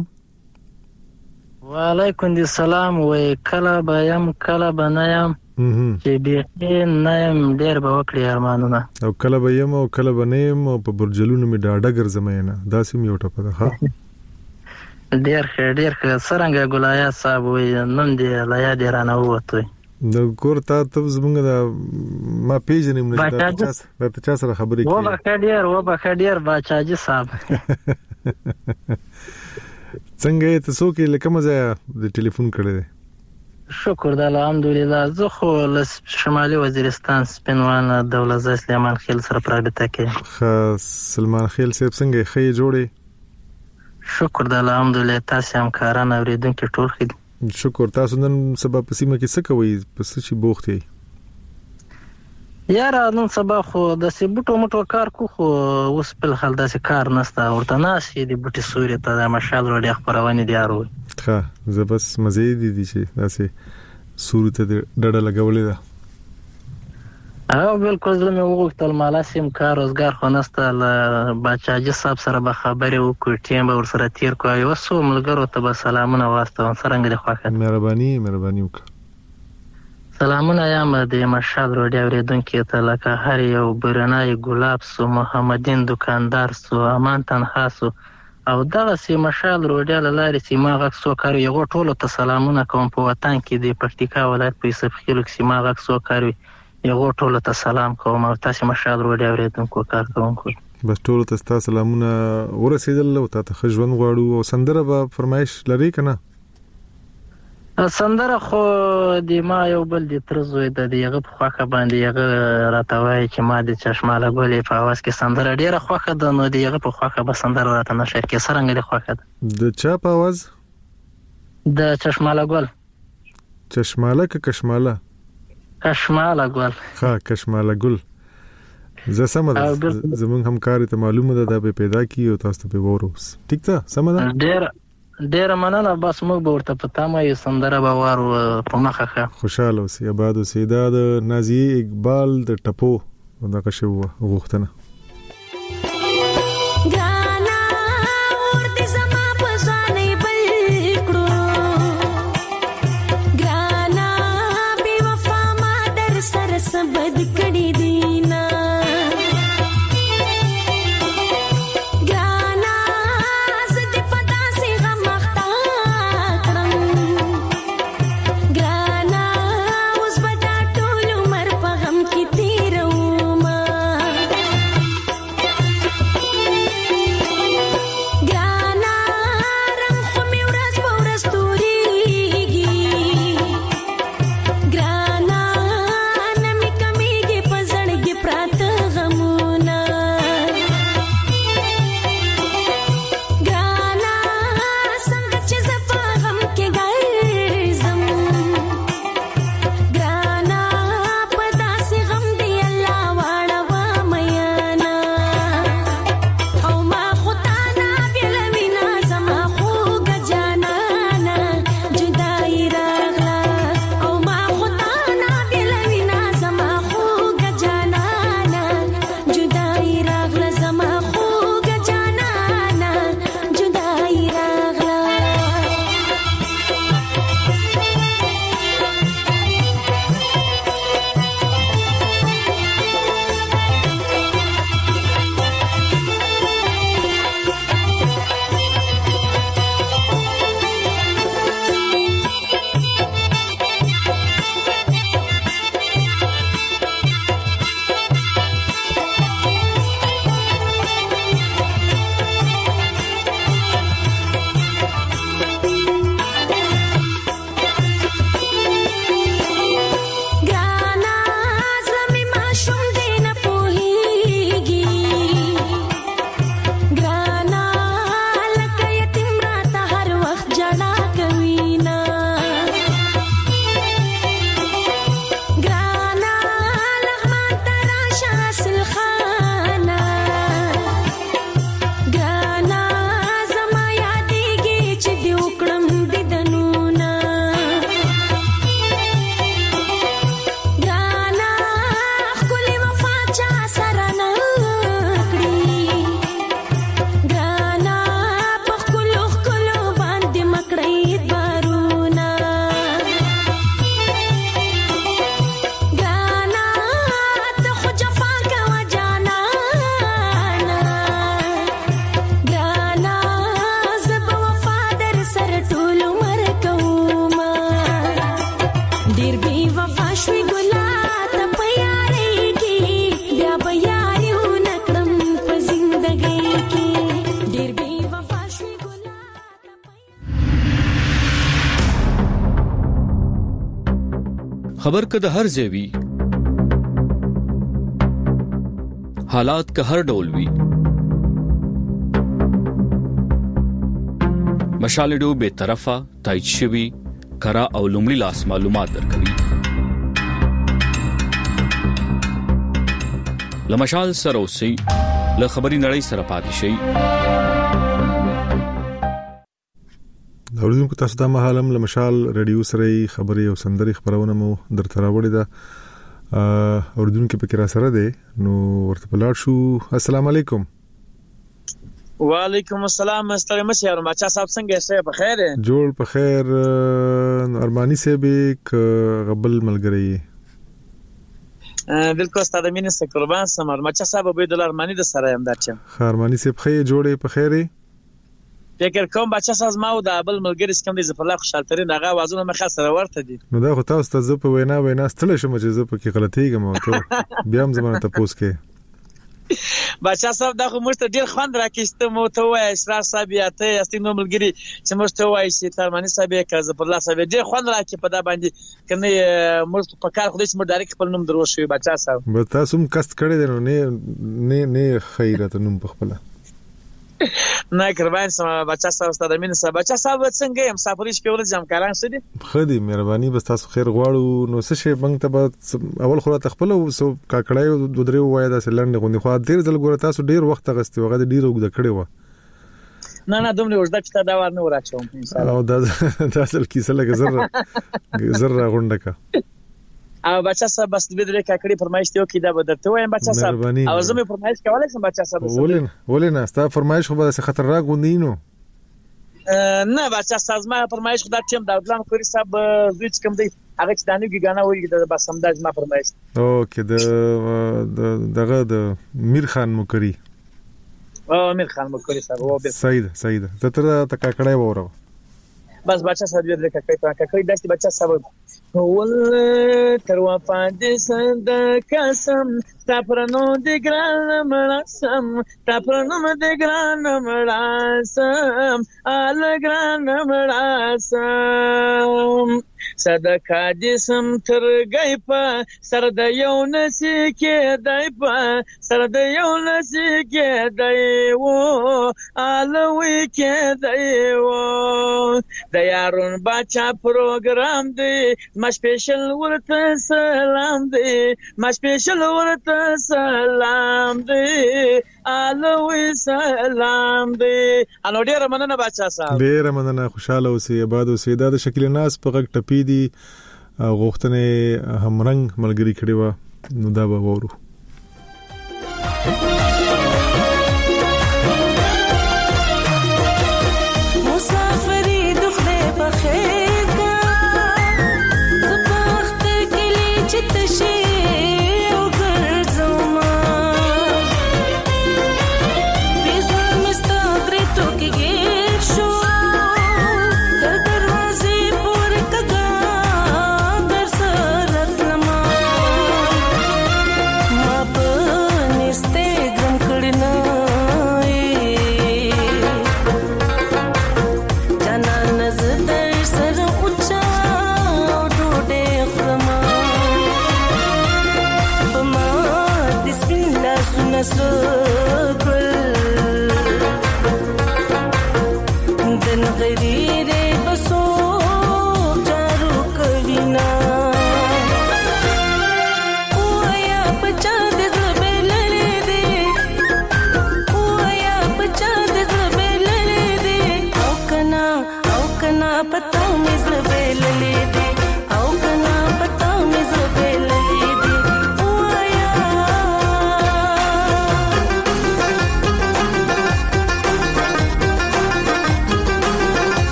وعلیکم السلام. وای کله به يم کله به نه يم چې به نه يم ډېر به وکړي ارمانونه او کله به يم او کله به نه يم او په برجلونو می ډاډه ګرځم نه دا سیم یو ټپه ده. ها ډیر ښه ډیر ښه څرنګه ګلایا صاحب وي نن دې لا یاد رانه ووتوي د کور تا ته زمونږ د ما پیژنې نه دا چا دا چا سره خبرې کوي و به ډیر و به ډیر باچاجي صاحب څنګه ته څوک لکه مزه د ټلیفون کړی دی شکر د الحمدلله زه خو له شمالي وزیرستان سپینوان دولت زای سلیمان خیل سره پرابطه کې خ سلمان خیل صاحب څنګه خې جوړې شکر د الحمدلله تاسو هم کاران اوریدونکو ټول خې شکر تاسو نن سبا په سیمه کې څه کوي پس چې بوختي یاره نن سبا خو د سی بوټو موټو کار کو خو اوس په حال داسې کار نشته ورته ناشې دی بوټي سوري ته د مشال وړي خبرونه دی ارو ښه زه بس مزه دي دي چې داسې سوري ته ډډه لګولې ده او بالکل زه مې وغوښتل مالا سیم کار روزګار خو نشته له باچاجي صاحب سره به خبرې وکړو ټیم به ورسره تیر کوی وسو ملګرو ته به سلامونه واستوم څرنګه دی خوښه مهرباني مهرباني وکړه سلامونه یم د مشال روډي اوریدونکو ته لکه هر یو برنای ګلاب سو محمدین دکاندار سو امان تنها سو او دغه سی مشال روډي لارې سیما غک سو کار یو ټولو ته سلامونه کوم په وطن کې د پکتیکا ولایت په سفخیلو کې سیما غک سو کار یو ټولو ته سلام کوم او تاسو مشال روډي اوریدونکو کار کوونکو بس ټولو ته تاسو سلامونه ورسېدل او تاسو خجوند غواړو او سندره به فرمایش لري کنه سندره خو د ما یو بل د ترزوی د دیغه په خوخه باندې یغه راتوي چې ما د چشماله ګولې په आवाज کې سندره ډیره خوخه ده نو دیغه په خوخه به سندره راته نشه کې سرنګ د خوخه ده د چا په आवाज د چشماله ګول چشماله ک کشماله کشماله ګول ها کشماله ګل زه سمه زمون همکار ته معلومه ده د پیدا کی او تاسو په وروس ټیک ده سمه ده ډیره ډیر مننه بس موږ به ورته پتا مې سندره به وارو په مخه خوشاله اوسې آباد اوسې دا د نازیه اقبال د ټپو دغه شو غوښتنه خبر که د هر ځای وي حالات که هر ډول وي مشال رادیو به طرفه تایید شوی کرا او لومړی لاس معلومات درکوي لمشال سره اوسئ له خبري نړۍ سره پاتې شئ اوریدونکو تاسو د مهالم لمشال رادیو سره خبري او سندري خبرونه مو درته راوړی ده اوریدونکو په کرا سره ده نو ورته بلار شو السلام علیکم وعلیکم السلام ستړي مشه یار ماچا صاحب څنګه یې په خیر جوړ په خیر ارمانی صاحب ک غبل ملګری بالکل ستاسو مینه سره قربان سمر ماچا صاحب به د ارمانی د سره هم دچم ارمانی صاحب خې جوړې په خیره فکر کوم بچا ساز ما او د بل ملګری سکم دي زفلا خوشالترین هغه وازونه مخه سره ورته دي نو دا خو تاسو ته زه په وینا وینا ستل شم چې زه په کې غلطیږم او ته بیا هم زمونه ته پوس کې بچا صاحب دا خو مشته ډیر خوند راکېسته مو ته وای اسرار صاحب یا ته استینو ملګری چې مشته وای چې ترمنی صاحب کزه په الله صاحب ډیر خوند راکې په دا باندې کنه مشته په کار خو دې مو ډایرک خپل نوم درو شوی بچا صاحب به تاسو هم کست کړی دی نو نه نه نه خیرت نوم په خپل نه قربان سم بچا صاحب ستاسو مين صاحب بچا صاحب څنګه هم سفرش کې ورځم کاران سدي خدي مهرباني بس تاسو خیر غواړو نو څه شي بنګ ته اول خو تخپل او سو کاکړای د درې وای دا سلند غوندي خو ډیر ځل ګوره تاسو ډیر وخت غستې وغه ډیر وګد کړي و نه نه دومره ورځ چې دا ور نه وراچوم ان شاء الله او دا تاسو کیسه لګ زره زره غونډه کا او بچا صاحب بس دې درې کاکړي فرمایش ته وکي دا بدرته وایم بچا صاحب او زمي فرمایش کولای شم بچا صاحب ولین ولین استا فرمایش خو به خطرناک غوندینو نه بچا صاحب ما فرمایش خو دا ټیم دا ځلام کوي صاحب زوی کوم دی هغه چې دانو کې غانا وایي دا بس هم دا ما فرمایش اوکې د دغه د میر خان مکری او میر خان مکری صاحب او سعید سعید تر ته کاکړای وره بس بچا صاحب دې کاکړي ته کاکړي داسې بچا صاحب ول تر وفا دې سند قسم تا پرنو دې ګران مړسم تا پرنو دې ګران مړسم ال ګران مړسم صدقه دې سم تر گئی په سر د یو نسی کې دای په سر د یو نسی کې دای وو ال وی کې دای وو د یارون بچا پروګرام دی ما سپیشل ورته سلام دی ما سپیشل ورته سلام دی الوی سلام دی انو ډیر مننه بچا صاحب ډیر مننه خوشاله اوسئ آباد اوسئ دا د شکل ناس په غږ ټپی دي غوښتنه همرنګ ملګری کړي و نو دا به وورو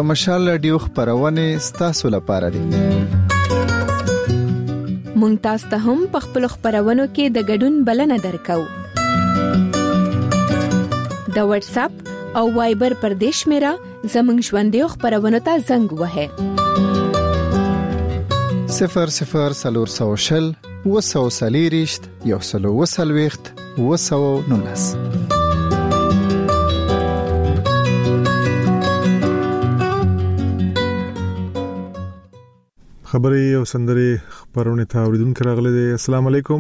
مشال رادیو خبرونه ستاسو لپاره دي. مونږ تاسو ته هم په خپل خبرونو کې د ګډون بلنه درکو. د واتس اپ او وایبر پر دیش میرا زمنګ ژوندې خبرونه ته زنګ وهه صفر صفر سلور سو شل وسو سلیریشت یو سلو وسلويخت وسو نونس. خبري او سندري خبرونه ته اوریدونکو راغلي دي. السلام علیکم.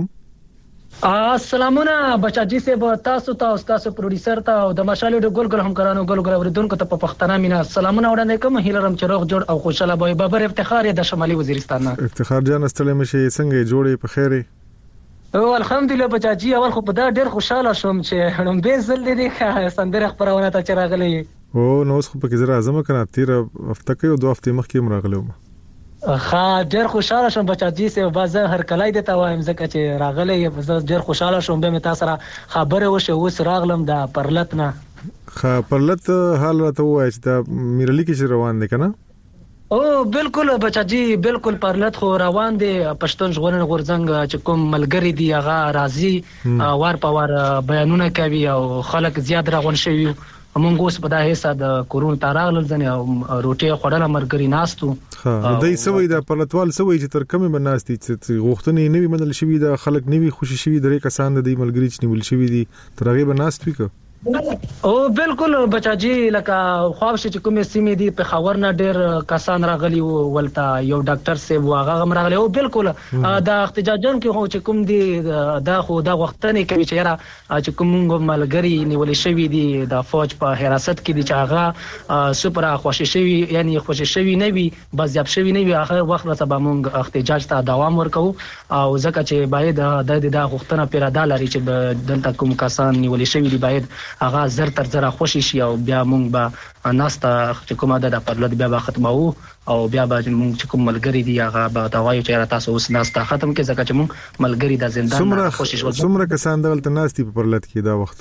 السلامونه بچاجي سه به تاسو ته او تاسو پروډوسر ته او د مشالې د ګل ګل هم کرانو ګل ګل اوریدونکو ته په پښتنه مینا سلامونه وړاندې کوم. هیلرم چروغ جوړ او خوشاله بوي بابر افتخار د شمالي وزیرستان نه. افتخار جان استلې مشي څنګه جوړې په خیره؟ او الحمدلله بچاجي اول خو په دا ډېر خوشاله شوم چې هم به زل دې سندره خبرونه ته چراغلې. او نو اوس خو په کې زرا اعظم کنه تیر هفته کې او دوه هفته مخکې مراغلم. خا ډېر خوشاله شوم بچاجي سه بازه هر کلای د توایم زکه چې راغلې زه ډېر خوشاله شوم به متا سره خبره وشه اوس راغلم د پرلت نه. خا پرلت حال راته وای چې دا میرلی کې روان دي کنه؟ او بالکل بچاجي بالکل پرلت خو روان دي. پښتون ژغورن غورځنګ چې کوم ملګری دی هغه راضي وار په وار بیانونه کوي او خلک زیات راغون شوی. موږ اوس په دغه حساب د کورون تاراغل ځنه روټي خړل مرګري ناستو. ها دای سوي د پرلتوال سوي چې تر کومه بناستي چې غوښتنې نوي منل شوی د خلک نوي خوشي شوی درې کسان د ملګری چې نیول شوی دي ترغه بناست وکړه. او بالکل بچاجي لکه خواب شي چې کومه سیمه دي په خبر نه ډېر کسان راغلي ولته یو ډاکټر سیب واغه غم راغلی. او بالکل دا احتجاجون کې هو چې کوم دي دا خو دا وختنه کوي چې را چې کوم ملګری نیول شوی دي د فوج په حراست کې دي چې هغه سپر خوشي شوی یعنی خوشي شوی نه وي بس جاب شوی نه وي اخر وخت سبا مونږ احتجاج ته دوام ورکو او ځکه چې باید د د وختنه پیراده لري چې دلته کوم کسان نیول شوی دي باید هغه زر تر زر خوشي شي او بیا مونږ به ناستا چې کومه ده پرلط بیا به ختمو او بیا به مونږ چې کوم ملګری دی هغه به دا وایي چې تاسو اوس ناستا ختم کې ځکه چې مونږ ملګری د زندان خوشي شو. څومره کسان دلته ناستي په پرلط کې دا وخت؟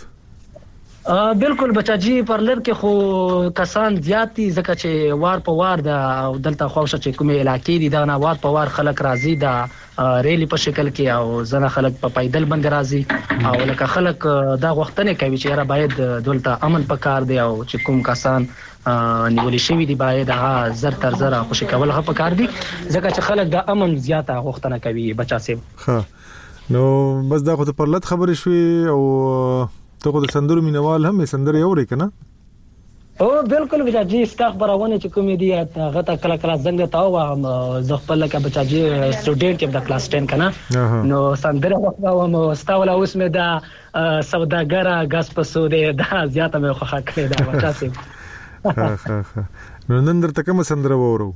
بالکل بچاجي پرلر کې خو کسان زیاتی ځکه چې وار په وار د دلته خوښه چې کومه علاقې دي دا نه وار په وار خلک راضي دا ریلی په شکل کې او ځنه خلک په پایدل باندې راضي او لکه خلک دا وختنه کوي چې را باید دلته امن پکار دی او چې کوم کسان نیول شوی دی باید هغه زر تر زر خوشي کول هغه پکار دی ځکه چې خلک د امن زیاته وختنه کوي بچا سي. ها نو بس دا خو ته پرلط خبرې شوې او ته خو د سندرو مینوال هم سندرې اورې کنه؟ او بالکل بچاجي ستا خبرونه چې کوم دي هغه ته کله کله څنګه تاو زه خپل لکه بچاجي سټوډنټ یم د کلاس ټین کنه نو سندره وخت او ستا ولا اوس مې دا سوداګر غاز پسو دې دا زیاته مې خوخه کړې دا بچاسي. ها ها ها نو نن درته کوم سندره وورو؟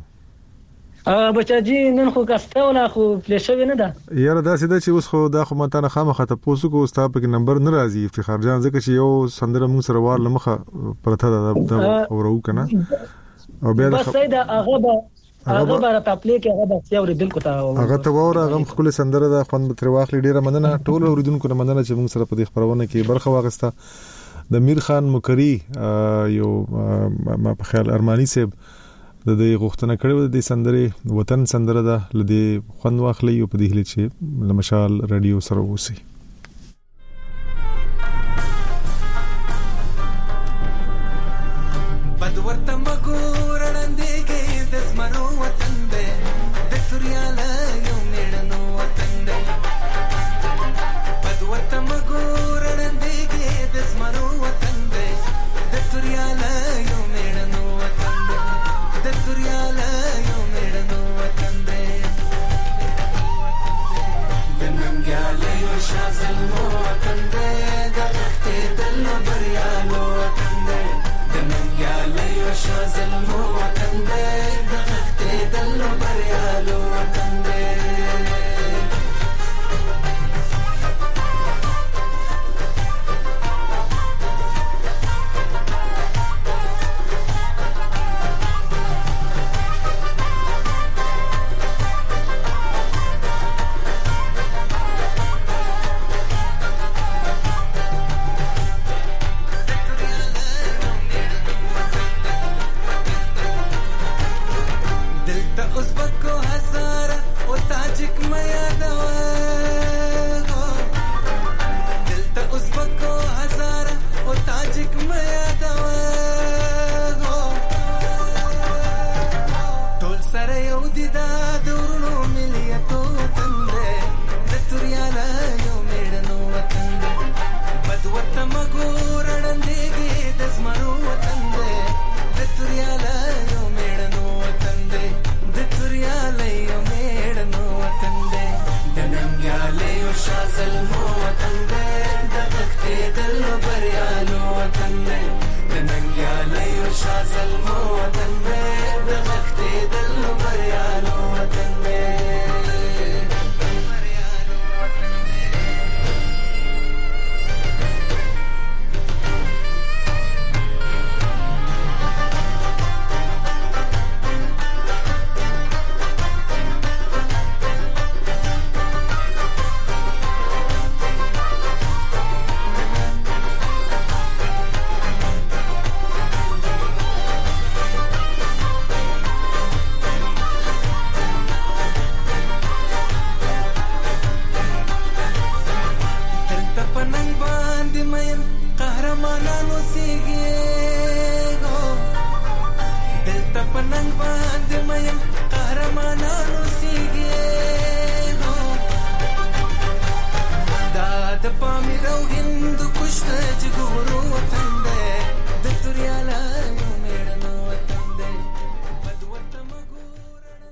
ا بچاجي نن خو کاسته ولا خو پلیشوي نه ده یاره دا سیده چې اوس خو دا خو ماته نه خامخه ته پوسو کو ستا په نمبر نه راځي افتخار جان ځکه چې یو سندره مون سره وار لمخه پرته دا اورو کنه او بیا بس دا هغه به هغه به په پلی کې هغه به یو دل کو ته هغه ته وره هغه خپل سندره دا خوند تر واخلې ډیره مننه ټول اوریدونکو نه مننه چې مون سره په دې خبرونه کې برخه واغسته. د میر خان مکری یو ما په خیال ارمانی صاحب د دې غوښتنه کړې و د سندرې وطن سندره ده لدې خوند واخلې او په دې هلي چې مشال رادیو سره وسی. بدورته مګورړندې کې د زمرو وطن دې د تریاله یو میړنو وطن دې بدورته مګورړندې کې د زمرو وطن دې د تریاله یو میړنو وطن دې د تریاله یو میړنو وطن دې د ننګاله یو شازل وطن دې د غختې دل بریالو وطن دې د ننګاله یو شازل وطن دې د غختې دل بریالو وطن دې دلته ازبکو هزاره او تاجک مې یادوه دلته ازبکو هزاره او تاجک مې یادوه ټول سره یو دي دا دورونو ملیتو